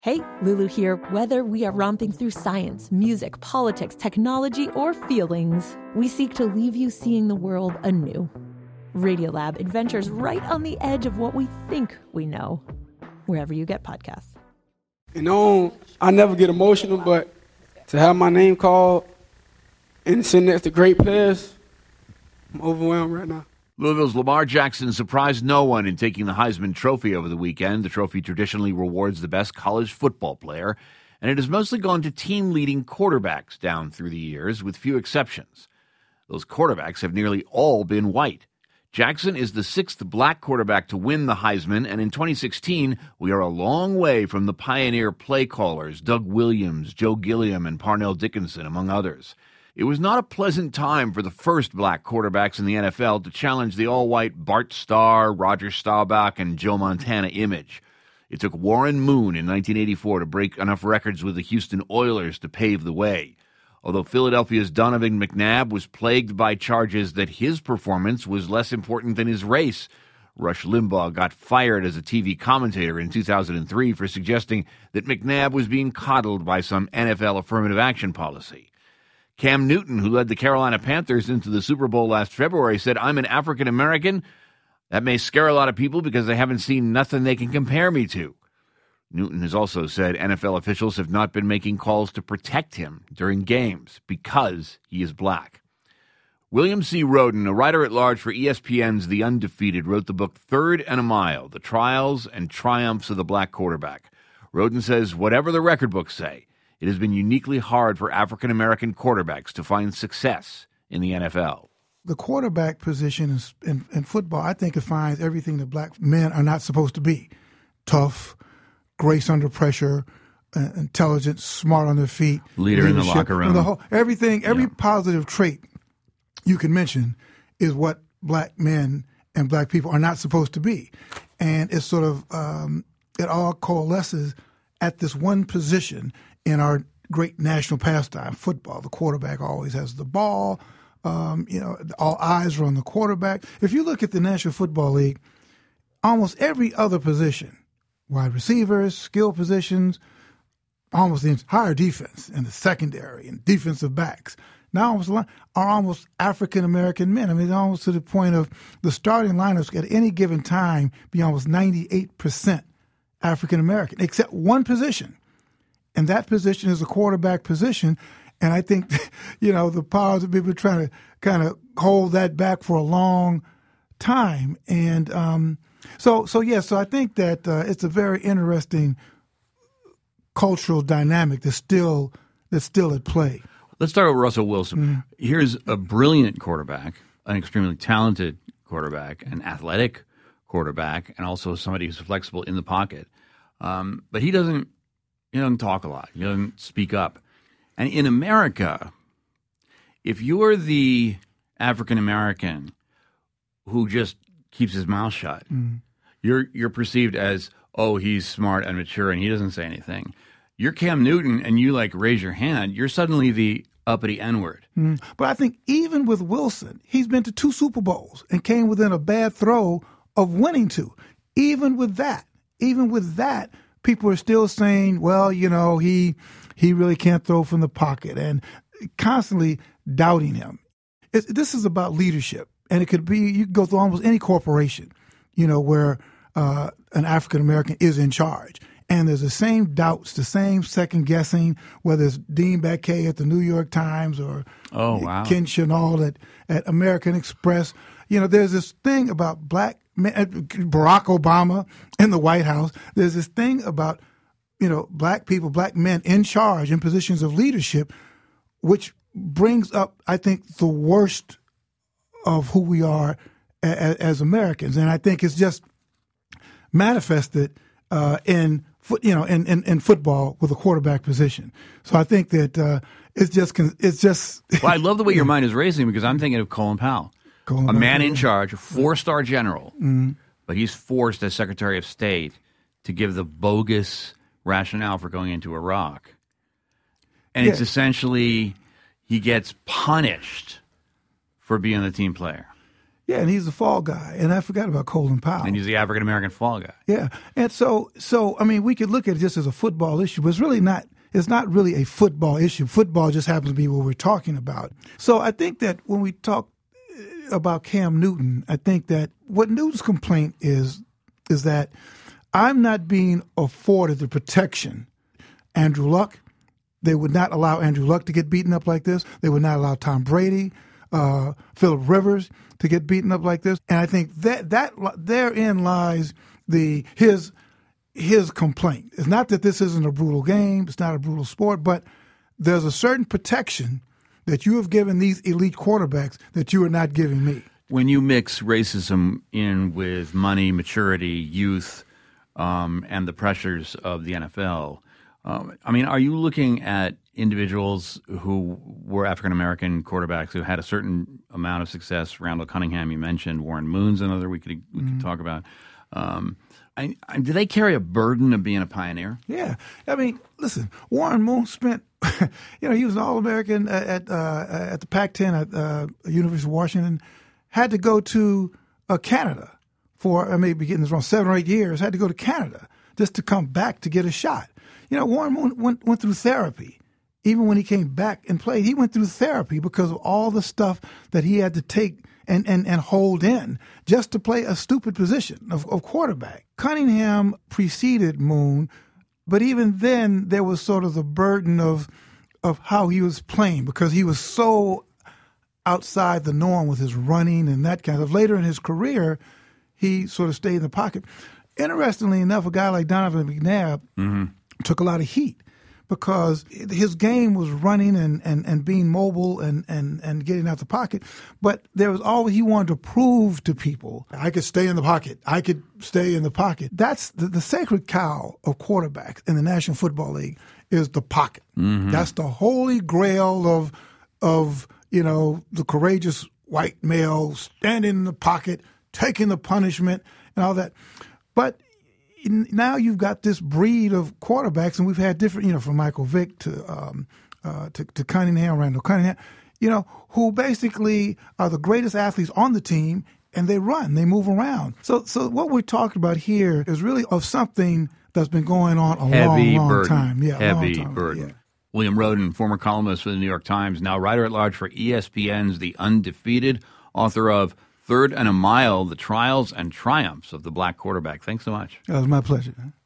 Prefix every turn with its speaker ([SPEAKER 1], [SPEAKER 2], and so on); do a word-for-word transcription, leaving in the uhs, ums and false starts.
[SPEAKER 1] Hey, Lulu here. Whether we are romping through science, music, politics, technology, or feelings, we seek to leave you seeing the world anew. Radiolab adventures right on the edge of what we think we know, wherever you get podcasts.
[SPEAKER 2] You know, I never get emotional, but to have my name called and sit next to great players, I'm overwhelmed right now.
[SPEAKER 3] Louisville's Lamar Jackson surprised no one in taking the Heisman Trophy over the weekend. The trophy traditionally rewards the best college football player, and it has mostly gone to team-leading quarterbacks down through the years, with few exceptions. Those quarterbacks have nearly all been white. Jackson is the sixth black quarterback to win the Heisman, and in twenty sixteen, we are a long way from the pioneer play callers Doug Williams, Joe Gilliam, and Parnell Dickinson, among others. It was not a pleasant time for the first black quarterbacks in the N F L to challenge the all-white Bart Starr, Roger Staubach, and Joe Montana image. It took Warren Moon in nineteen eighty-four to break enough records with the Houston Oilers to pave the way. Although Philadelphia's Donovan McNabb was plagued by charges that his performance was less important than his race, Rush Limbaugh got fired as a T V commentator in two thousand three for suggesting that McNabb was being coddled by some N F L affirmative action policy. Cam Newton, who led the Carolina Panthers into the Super Bowl last February, said, "I'm an African-American. That may scare a lot of people because they haven't seen nothing they can compare me to." Newton has also said N F L officials have not been making calls to protect him during games because he is black. William C. Rhoden, a writer-at-large for E S P N's The Undefeated, wrote the book Third and a Mile, The Trials and Triumphs of the Black Quarterback. Rhoden says, whatever the record books say, it has been uniquely hard for African-American quarterbacks to find success in the N F L.
[SPEAKER 4] The quarterback position in, in, in football, I think, defines everything that black men are not supposed to be. Tough, grace under pressure, uh, intelligent, smart on their feet.
[SPEAKER 3] Leader in the locker room.
[SPEAKER 4] The whole, everything, every
[SPEAKER 3] yeah.
[SPEAKER 4] positive trait you can mention is what black men and black people are not supposed to be. And it's sort of, um, it all coalesces at this one position in our great national pastime, football. The quarterback always has the ball. Um, you know, all eyes are on the quarterback. If you look at the National Football League, almost every other position, wide receivers, skill positions, almost the entire defense and the secondary and defensive backs, now almost are almost African-American men. I mean, almost to the point of the starting lineups at any given time be almost ninety-eight percent African-American, except one position. And that position is a quarterback position. And I think, you know, the powers of people are trying to kind of hold that back for a long time. And um, so, so yeah, so I think that uh, it's a very interesting cultural dynamic that's still that's still at play.
[SPEAKER 3] Let's start with Russell Wilson. Mm-hmm. Here's a brilliant quarterback, an extremely talented quarterback, an athletic quarterback, and also somebody who's flexible in the pocket. Um, but he doesn't he doesn't talk a lot. He doesn't speak up. And in America, if you're the African American who just keeps his mouth shut, mm-hmm. you're you're perceived as, oh, he's smart and mature and he doesn't say anything. You're Cam Newton and you like raise your hand, you're suddenly the uppity N-word.
[SPEAKER 4] Mm-hmm. But I think even with Wilson, he's been to two Super Bowls and came within a bad throw of winning two. Even with that, even with that, people are still saying, well, you know, he he really can't throw from the pocket, and constantly doubting him. It's, this is about leadership, and it could be, you can go through almost any corporation, you know, where uh, an African-American is in charge. And there's the same doubts, the same second-guessing, whether it's Dean Baquet at the New York Times or
[SPEAKER 3] oh, wow.
[SPEAKER 4] Ken Chenault at, at American Express. You know, there's this thing about black men, Barack Obama in the White House. There's this thing about, you know, black people, black men in charge in positions of leadership, which brings up, I think, the worst of who we are as, as Americans. And I think it's just manifested uh, in Foot, you know, in, in, in football with a quarterback position. So I think that uh, it's just it's just.
[SPEAKER 3] Well, I love the way your mind is racing because I'm thinking of Colin Powell,
[SPEAKER 4] Colin
[SPEAKER 3] a man
[SPEAKER 4] Powell.
[SPEAKER 3] in charge, a four-star general,
[SPEAKER 4] mm-hmm.
[SPEAKER 3] but he's forced as Secretary of State to give the bogus rationale for going into Iraq, and
[SPEAKER 4] yeah.
[SPEAKER 3] it's essentially he gets punished for being the team player.
[SPEAKER 4] Yeah, and he's the fall guy. And I forgot about Colin Powell.
[SPEAKER 3] And he's the African-American fall guy.
[SPEAKER 4] Yeah. And so, so I mean, we could look at it just as a football issue, but it's really not. It's not really a football issue. Football just happens to be what we're talking about. So I think that when we talk about Cam Newton, I think that what Newton's complaint is, is that I'm not being afforded the protection. Andrew Luck, they would not allow Andrew Luck to get beaten up like this. They would not allow Tom Brady, uh, Phillip Rivers to get beaten up like this. And I think that that therein lies the his his complaint. It's not that this isn't a brutal game. It's not a brutal sport, but there's a certain protection that you have given these elite quarterbacks that you are not giving me.
[SPEAKER 3] When you mix racism in with money, maturity, youth, um, and the pressures of the N F L, um, I mean, are you looking at individuals who were African-American quarterbacks who had a certain amount of success? Randall Cunningham, you mentioned. Warren Moon's another we could, we
[SPEAKER 4] mm-hmm.
[SPEAKER 3] could talk about. Um, I, I, do they carry a burden of being a pioneer?
[SPEAKER 4] Yeah. I mean, listen, Warren Moon spent, you know, he was an All-American at at, uh, at the Pac ten at uh, University of Washington, had to go to uh, Canada for, I may be getting this wrong, seven or eight years, had to go to Canada just to come back to get a shot. You know, Warren Moon went, went through therapy. Even when he came back and played, he went through therapy because of all the stuff that he had to take and, and, and hold in just to play a stupid position of, of quarterback. Cunningham preceded Moon, but even then there was sort of the burden of of how he was playing because he was so outside the norm with his running and that kind of. Later in his career, he sort of stayed in the pocket. Interestingly enough, a guy like Donovan McNabb mm-hmm. took a lot of heat because his game was running and, and, and being mobile and, and, and getting out the pocket. But there was always, he wanted to prove to people, I could stay in the pocket. I could stay in the pocket. That's the, the sacred cow of quarterbacks in the National Football League is the pocket. Mm-hmm. That's the holy grail of, of, you know, the courageous white male standing in the pocket, taking the punishment and all that. But now you've got this breed of quarterbacks, and we've had different, you know, from Michael Vick to um, uh, to, to Cunningham, Randall Cunningham, you know, who basically are the greatest athletes on the team, and they run, they move around. So, so what we're talking about here is really of something that's been going on a
[SPEAKER 3] Heavy
[SPEAKER 4] long, long
[SPEAKER 3] burden.
[SPEAKER 4] time. Yeah,
[SPEAKER 3] Heavy
[SPEAKER 4] long time.
[SPEAKER 3] burden.
[SPEAKER 4] Yeah.
[SPEAKER 3] William Roden, former columnist for the New York Times, now writer at large for E S P N's The Undefeated, author of Third and a Mile, The Trials and Triumphs of the Black Quarterback. Thanks so much.
[SPEAKER 4] That was my pleasure.